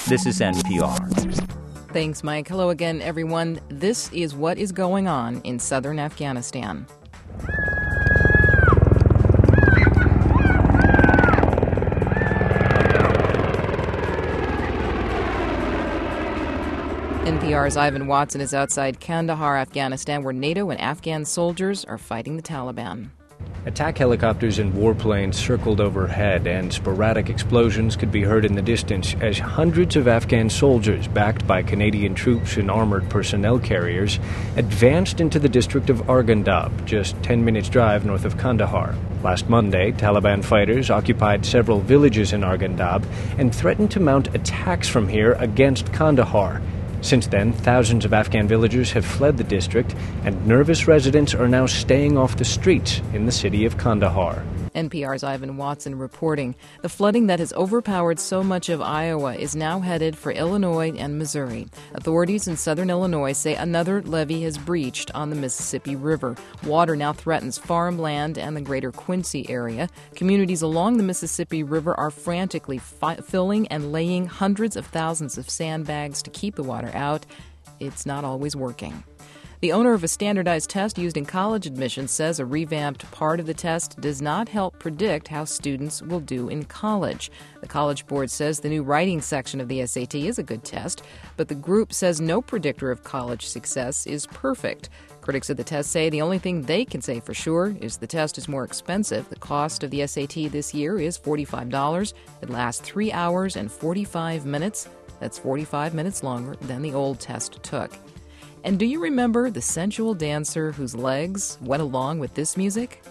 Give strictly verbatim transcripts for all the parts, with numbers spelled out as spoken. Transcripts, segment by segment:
This is N P R. Thanks, Mike. Hello again, everyone. This is what is going on in southern Afghanistan. N P R's Ivan Watson is outside Kandahar, Afghanistan, where NATO and Afghan soldiers are fighting the Taliban. Attack helicopters and warplanes circled overhead, and sporadic explosions could be heard in the distance as hundreds of Afghan soldiers, backed by Canadian troops and armored personnel carriers, advanced into the district of Arghandab, just ten minutes' drive north of Kandahar. Last Monday, Taliban fighters occupied several villages in Arghandab and threatened to mount attacks from here against Kandahar. Since then, thousands of Afghan villagers have fled the district, and nervous residents are now staying off the streets in the city of Kandahar. N P R's Ivan Watson reporting. The flooding that has overpowered so much of Iowa is now headed for Illinois and Missouri. Authorities in southern Illinois say another levee has breached on the Mississippi River. Water now threatens farmland and the greater Quincy area. Communities along the Mississippi River are frantically fi- filling and laying hundreds of thousands of sandbags to keep the water out. It's not always working. The owner of a standardized test used in college admissions says a revamped part of the test does not help predict how students will do in college. The College Board says the new writing section of the S A T is a good test, but the group says no predictor of college success is perfect. Critics of the test say the only thing they can say for sure is the test is more expensive. The cost of the S A T this year is forty-five dollars. It lasts three hours and forty-five minutes. That's forty-five minutes longer than the old test took. And do you remember the sensual dancer whose legs went along with this music?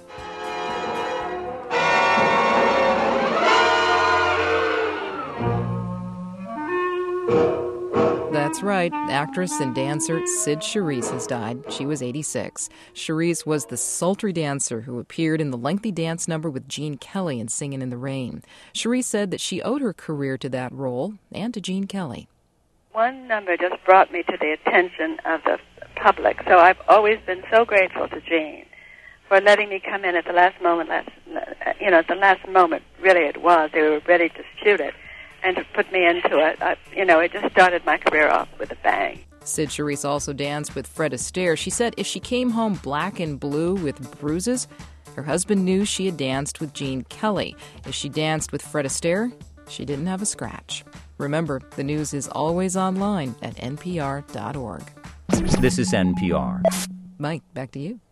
That's right. Actress and dancer Cyd Charisse has died. She was eighty-six. Charisse was the sultry dancer who appeared in the lengthy dance number with Gene Kelly in Singin' in the Rain. Charisse said that she owed her career to that role and to Gene Kelly. One number just brought me to the attention of the public, so I've always been so grateful to Gene for letting me come in at the last moment. Last, you know, at the last moment, really it was. They were ready to shoot it, and to put me into it. I, you know, it just started my career off with a bang. Cyd Charisse also danced with Fred Astaire. She said if she came home black and blue with bruises, her husband knew she had danced with Gene Kelly. If she danced with Fred Astaire, she didn't have a scratch. Remember, the news is always online at N P R dot org. This is N P R. Mike, back to you.